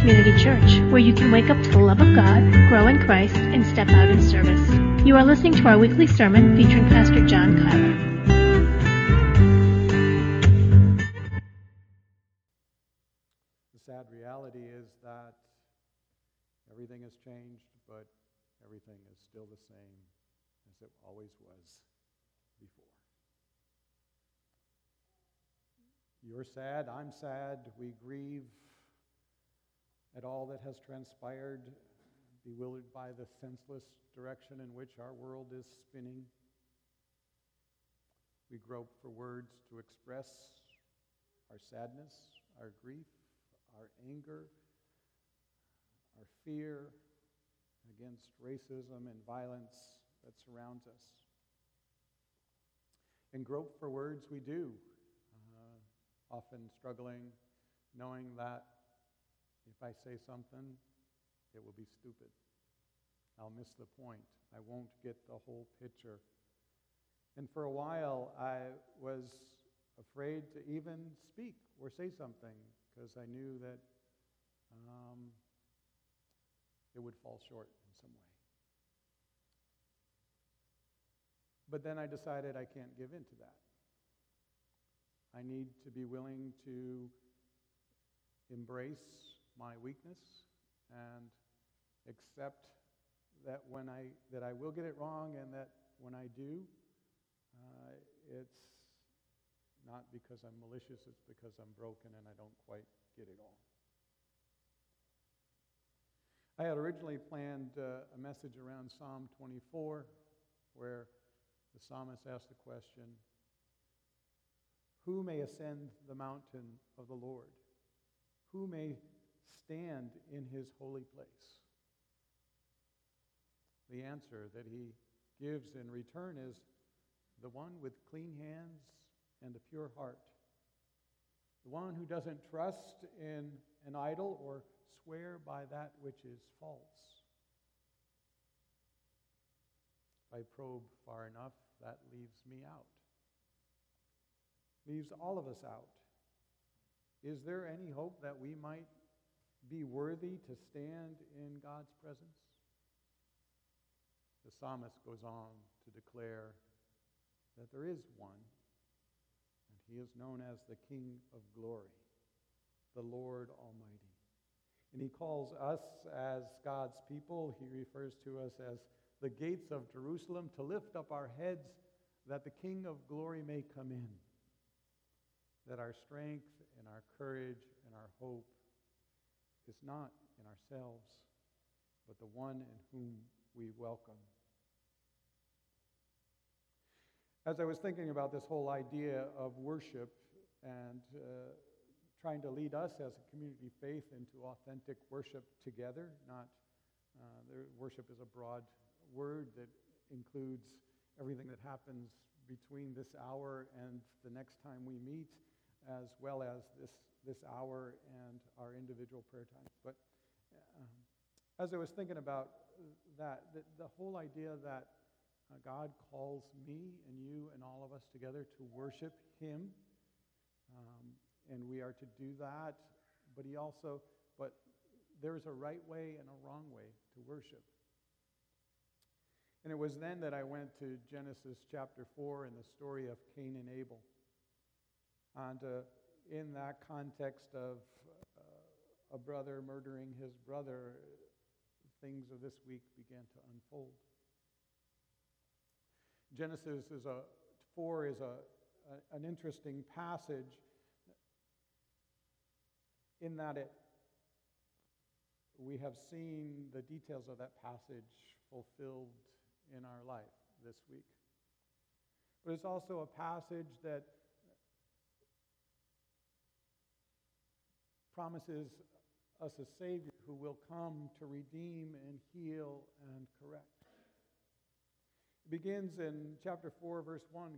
Community Church, where you can wake up to the love of God, grow in Christ, and step out in service. You are listening to our weekly sermon featuring Pastor John Kyler. The sad reality is that everything has changed, but everything is still the same as it always was before. You're sad, I'm sad, we grieve at all that has transpired, bewildered by the senseless direction in which our world is spinning. We grope for words to express our sadness, our grief, our anger, our fear against racism and violence that surrounds us. And grope for words we do, often struggling, knowing that if I say something, it will be stupid. I'll miss the point. I won't get the whole picture. And for a while, I was afraid to even speak or say something because I knew that it would fall short in some way. But then I decided I can't give in to that. I need to be willing to embrace my weakness and accept that that I will get it wrong, and that when I do, it's not because I'm malicious, it's because I'm broken and I don't quite get it all. I had originally planned a message around Psalm 24, where the psalmist asked the question, who may ascend the mountain of the Lord? Who may stand in his holy place? The answer that he gives in return is the one with clean hands and a pure heart. The one who doesn't trust in an idol or swear by that which is false. If I probe far enough, that leaves me out. Leaves all of us out. Is there any hope that we might be worthy to stand in God's presence? The psalmist goes on to declare that there is one, and he is known as the King of Glory, the Lord Almighty. And he calls us as God's people, he refers to us as the gates of Jerusalem, to lift up our heads that the King of Glory may come in. That our strength and our courage and our hope is not in ourselves, but the one in whom we welcome. As I was thinking about this whole idea of worship and trying to lead us as a community faith into authentic worship together, worship is a broad word that includes everything that happens between this hour and the next time we meet, as well as this hour and our individual prayer times. But as I was thinking about that, the whole idea that God calls me and you and all of us together to worship him, and we are to do that, but there's a right way and a wrong way to worship. And it was then that I went to Genesis chapter 4 and the story of Cain and Abel. And in that context of a brother murdering his brother, things of this week began to unfold. Genesis 4 is an interesting passage in that we have seen the details of that passage fulfilled in our life this week. But it's also a passage that promises us a Savior who will come to redeem and heal and correct. It begins in chapter 4, verse 1.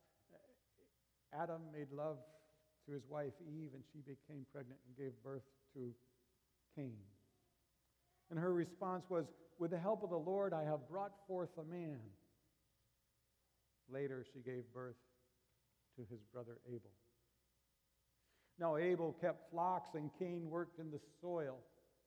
Adam made love to his wife Eve, and she became pregnant and gave birth to Cain. And her response was, with the help of the Lord, I have brought forth a man. Later, she gave birth to his brother Abel. Now Abel kept flocks, and Cain worked in the soil.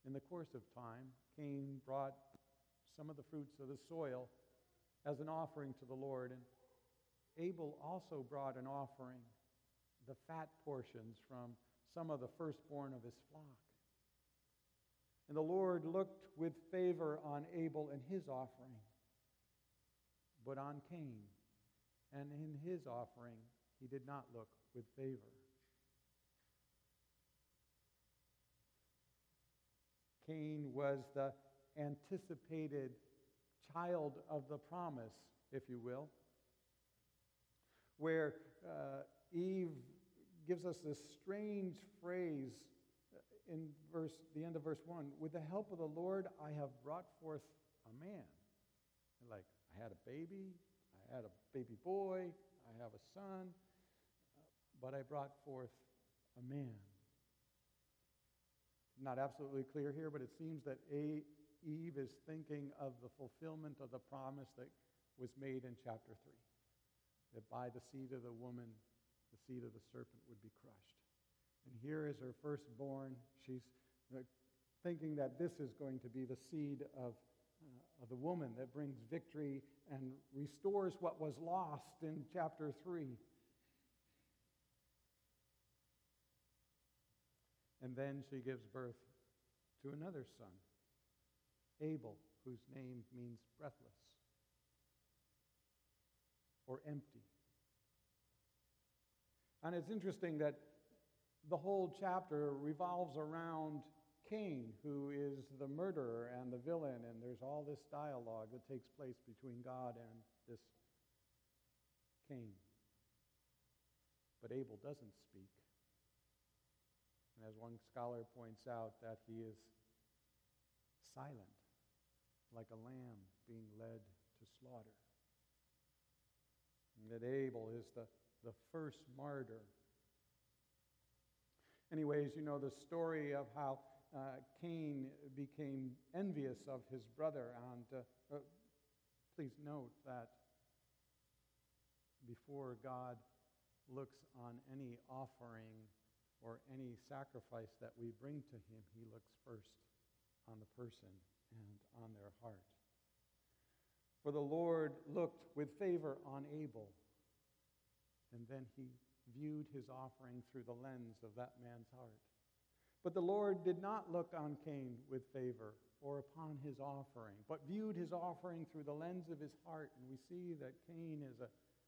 In the course of time, Cain brought some of the fruits of the soil as an offering to the Lord, and Abel also brought an offering, the fat portions from some of the firstborn of his flock. And the Lord looked with favor on Abel and his offering, but on Cain and in his offering he did not look with favor. Cain was the anticipated child of the promise, if you will, where Eve gives us this strange phrase in the end of verse 1, with the help of the Lord I have brought forth a man. Like, I had a baby, I had a baby boy, I have a son, but I brought forth a man. Not absolutely clear here, but it seems that Eve is thinking of the fulfillment of the promise that was made in chapter 3, that by the seed of the woman, the seed of the serpent would be crushed. And here is her firstborn. She's thinking that this is going to be the seed of the woman that brings victory and restores what was lost in chapter 3. And then she gives birth to another son, Abel, whose name means breathless or empty. And it's interesting that the whole chapter revolves around Cain, who is the murderer and the villain, and there's all this dialogue that takes place between God and this Cain. But Abel doesn't speak. And as one scholar points out, that he is silent, like a lamb being led to slaughter. And that Abel is the first martyr. Anyways, you know the story of how Cain became envious of his brother. And please note that before God looks on any offering or any sacrifice that we bring to him, he looks first on the person and on their heart. For the Lord looked with favor on Abel, and then he viewed his offering through the lens of that man's heart. But the Lord did not look on Cain with favor or upon his offering, but viewed his offering through the lens of his heart. And we see that Cain is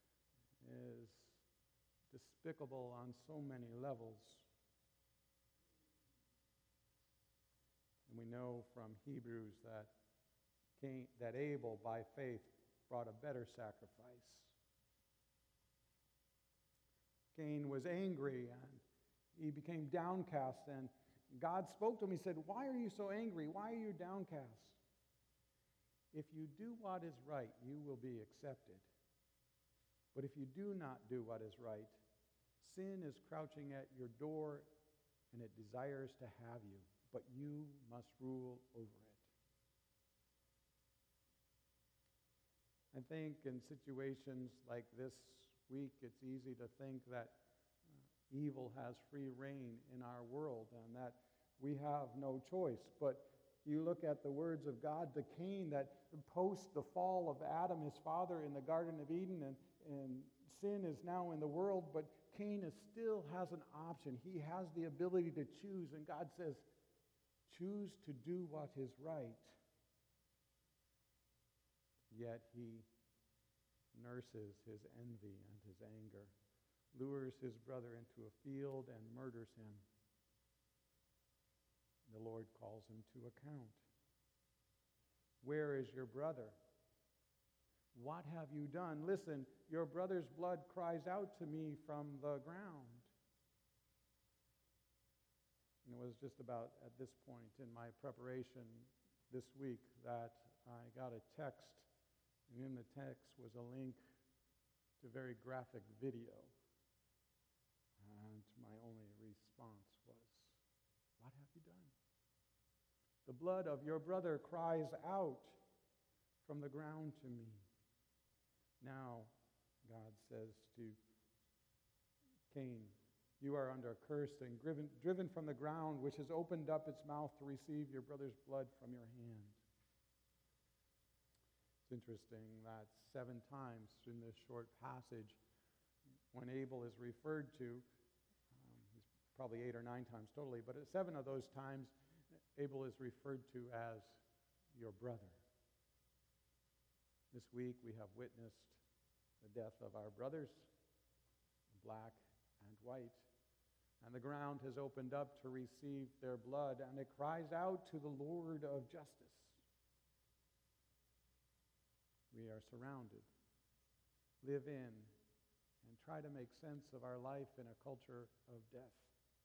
despicable on so many levels. And we know from Hebrews that Abel, by faith, brought a better sacrifice. Cain was angry, and he became downcast, and God spoke to him. He said, "Why are you so angry? Why are you downcast? If you do what is right, you will be accepted. But if you do not do what is right, sin is crouching at your door, and it desires to have you, but you must rule over it." I think in situations like this week, it's easy to think that evil has free reign in our world and that we have no choice. But you look at the words of God to Cain that post the fall of Adam, his father, in the Garden of Eden, and sin is now in the world, but Cain still has an option. He has the ability to choose, and God says, choose to do what is right. Yet he nurses his envy and his anger, lures his brother into a field and murders him. The Lord calls him to account. Where is your brother? What have you done? Listen, your brother's blood cries out to me from the ground. And it was just about at this point in my preparation this week that I got a text, and in the text was a link to very graphic video. And my only response was, what have you done? The blood of your brother cries out from the ground to me. Now, God says to Cain, You are under a curse and driven from the ground, which has opened up its mouth to receive your brother's blood from your hand. It's interesting that 7 times in this short passage, when Abel is referred to, probably 8 or 9 times totally, but at 7 of those times, Abel is referred to as your brother. This week we have witnessed the death of our brothers, black and white, and the ground has opened up to receive their blood, and it cries out to the Lord of justice. We are surrounded, live in, and try to make sense of our life in a culture of death.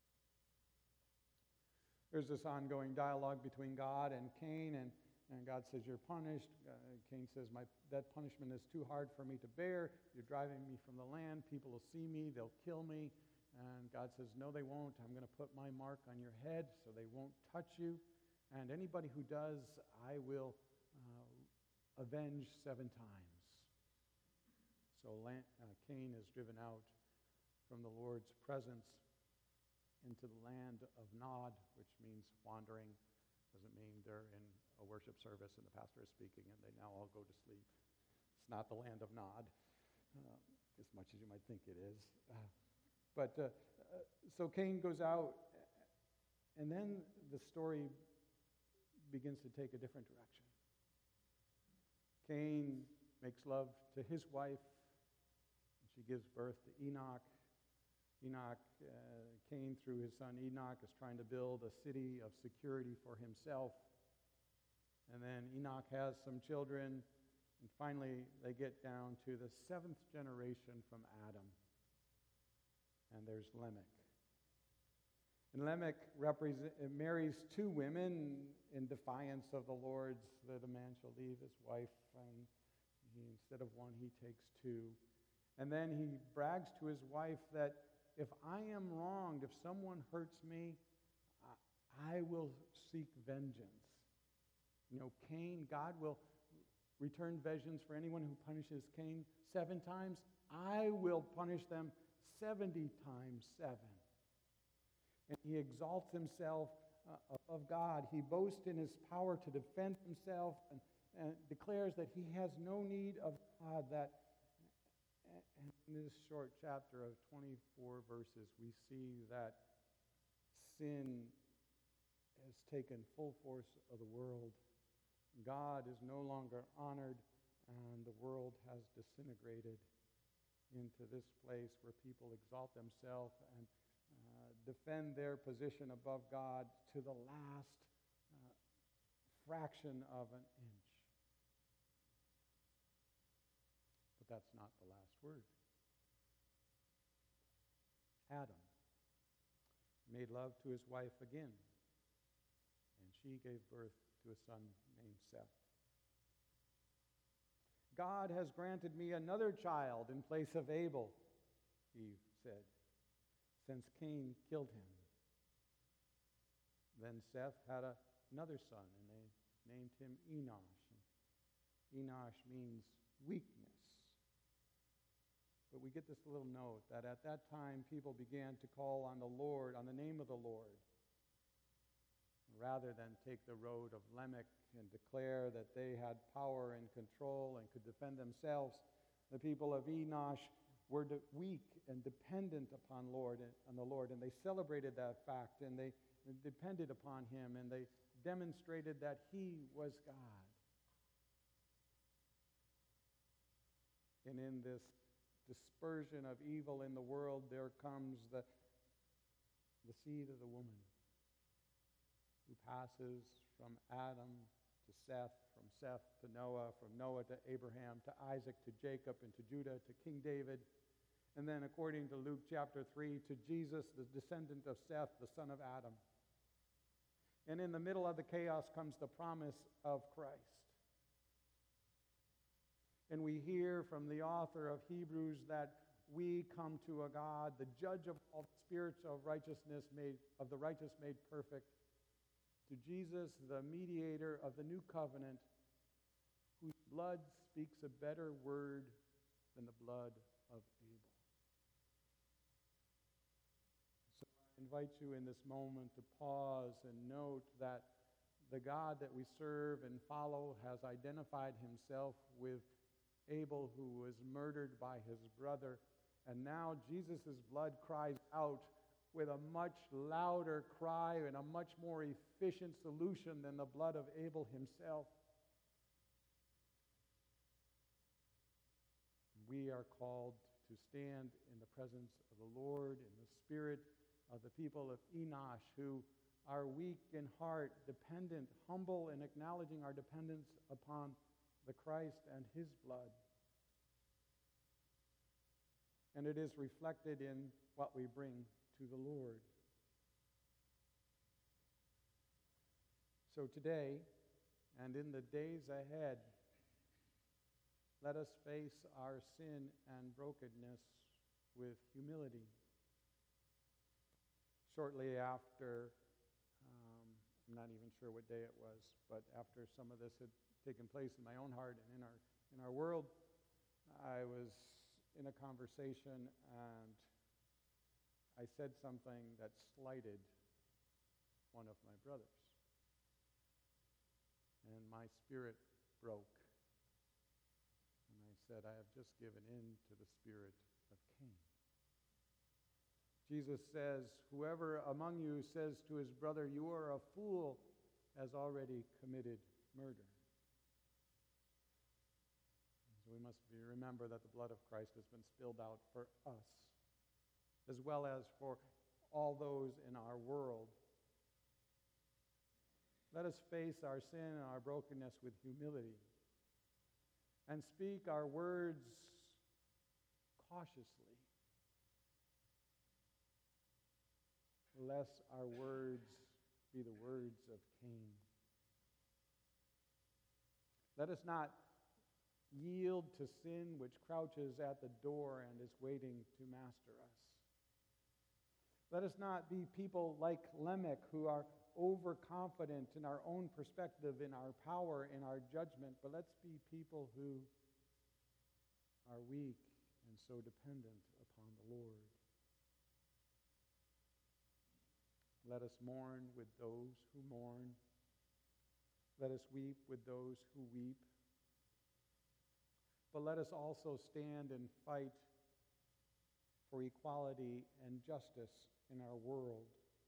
There's this ongoing dialogue between God and Cain, and God says, you're punished. Cain says, that punishment is too hard for me to bear. You're driving me from the land. People will see me. They'll kill me. And God says, no, they won't. I'm going to put my mark on your head so they won't touch you. And anybody who does, I will avenge 7 times. So Cain is driven out from the Lord's presence into the land of Nod, which means wandering. Doesn't mean they're in a worship service and the pastor is speaking and they now all go to sleep. It's not the land of Nod, as much as you might think it is. So Cain goes out, and then the story begins to take a different direction. Cain makes love to his wife, and she gives birth to Enoch. Cain, through his son Enoch, is trying to build a city of security for himself. And then Enoch has some children, and finally they get down to the 7th generation from Adam. And there's Lamech. And Lamech marries 2 women in defiance of the Lord's, that a man shall leave his wife, and instead of 1, he takes 2. And then he brags to his wife that if I am wronged, if someone hurts me, I will seek vengeance. Cain, God will return vengeance for anyone who punishes Cain 7 times. I will punish them 70 times 7. And he exalts himself above God. He boasts in his power to defend himself and declares that he has no need of God. And in this short chapter of 24 verses, we see that sin has taken full force of the world. God is no longer honored, and the world has disintegrated into this place where people exalt themselves and defend their position above God to the last fraction of an inch. But that's not the last word. Adam made love to his wife again, and she gave birth to a son named Seth. God has granted me another child in place of Abel, Eve said, since Cain killed him. Then Seth had another son, and they named him Enosh. Enosh means weakness. But we get this little note that at that time people began to call on the Lord, on the name of the Lord, rather than take the road of Lamech and declare that they had power and control and could defend themselves. The people of Enosh were weak and dependent upon the Lord, and they celebrated that fact, and they depended upon him, and they demonstrated that he was God. And in this dispersion of evil in the world, there comes the seed of the woman, who passes from Adam to Seth, from Seth to Noah, from Noah to Abraham, to Isaac, to Jacob, and to Judah, to King David, and then according to Luke chapter 3, to Jesus, the descendant of Seth, the son of Adam. And in the middle of the chaos comes the promise of Christ. And we hear from the author of Hebrews that we come to a God, the judge of all spirits of righteousness, of the righteous made perfect, to Jesus, the mediator of the new covenant, whose blood speaks a better word than the blood of Abel. invite you in this moment to pause and note that the God that we serve and follow has identified himself with Abel, who was murdered by his brother. And now Jesus' blood cries out with a much louder cry and a much more efficient solution than the blood of Abel himself. We are called to stand in the presence of the Lord in the spirit of the people of Enosh, who are weak in heart, dependent, humble, and acknowledging our dependence upon the Christ and his blood. And it is reflected in what we bring to the Lord. So today, and in the days ahead, let us face our sin and brokenness with humility. Shortly after, I'm not even sure what day it was, but after some of this had taken place in my own heart and in our world, I was in a conversation and I said something that slighted one of my brothers. And my spirit broke. And I said, I have just given in to the spirit of Cain. Jesus says, whoever among you says to his brother, you are a fool, has already committed murder. So we must remember that the blood of Christ has been spilled out for us, as well as for all those in our world. Let us face our sin and our brokenness with humility and speak our words cautiously, lest our words be the words of Cain. Let us not yield to sin which crouches at the door and is waiting to master us. Let us not be people like Lamech who are overconfident in our own perspective, in our power, in our judgment, but let's be people who are weak and so dependent upon the Lord. Let us mourn with those who mourn. Let us weep with those who weep. But let us also stand and fight for equality and justice in our world.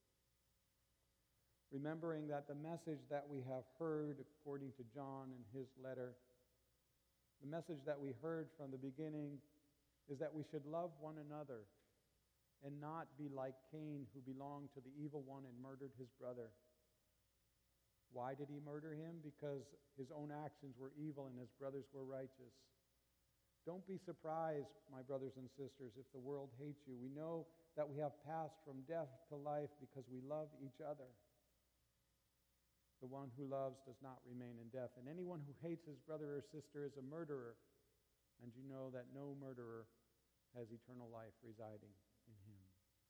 Remembering that the message that we have heard, according to John in his letter, the message that we heard from the beginning is that we should love one another and not be like Cain, who belonged to the evil one and murdered his brother. Why did he murder him? Because his own actions were evil and his brothers were righteous. Don't be surprised, my brothers and sisters, if the world hates you. We know that we have passed from death to life because we love each other. The one who loves does not remain in death. And anyone who hates his brother or sister is a murderer. And you know that no murderer has eternal life residing in him.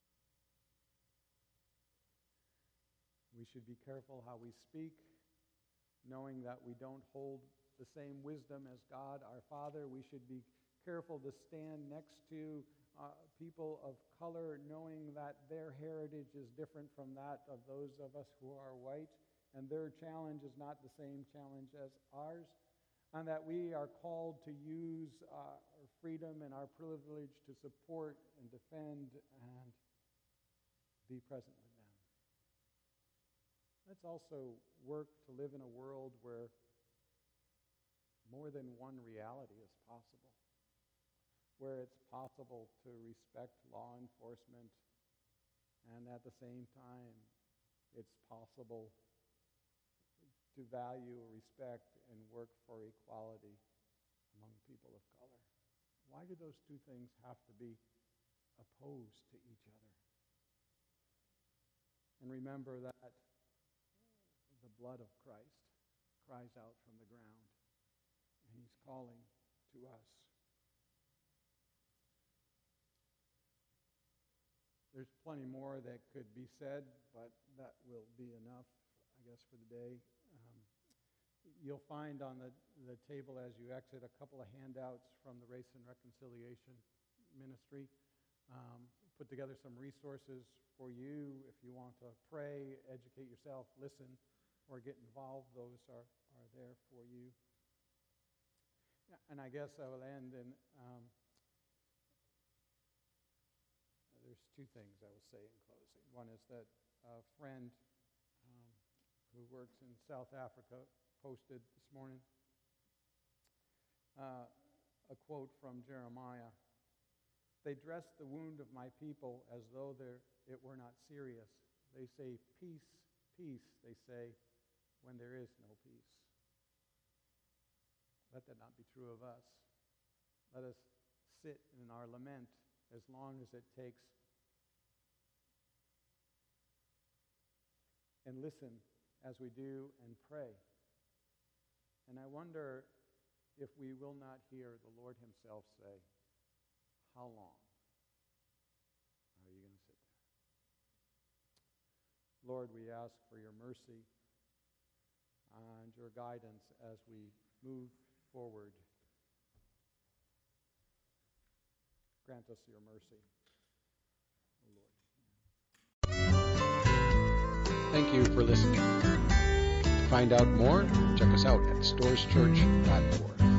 We should be careful how we speak, knowing that we don't hold the same wisdom as God our Father. We should be careful to stand next to people of color, knowing that their heritage is different from that of those of us who are white, and their challenge is not the same challenge as ours, and that we are called to use our freedom and our privilege to support and defend and be present with them. Let's also work to live in a world where more than one reality is possible, where it's possible to respect law enforcement, and at the same time, it's possible to value, respect, and work for equality among people of color. Why do those two things have to be opposed to each other? And remember that the blood of Christ cries out from the ground, and he's calling to us. There's plenty more that could be said, but that will be enough, I guess, for the day. You'll find on the table as you exit a couple of handouts from the Race and Reconciliation Ministry put together some resources for you if you want to pray, educate yourself, listen, or get involved. Those are there for you. And I guess I will end in, there's two things I will say in closing. One is that a friend who works in South Africa posted this morning a quote from Jeremiah. They dress the wound of my people as though it were not serious. They say, peace, peace, they say, when there is no peace. Let that not be true of us. Let us sit in our lament as long as it takes and listen as we do and pray. And I wonder if we will not hear the Lord himself say, how long are you going to sit there? Lord, we ask for your mercy and your guidance as we move forward. Grant us your mercy, O Lord. Thank you for listening. To find out more, check us out at storeschurch.org.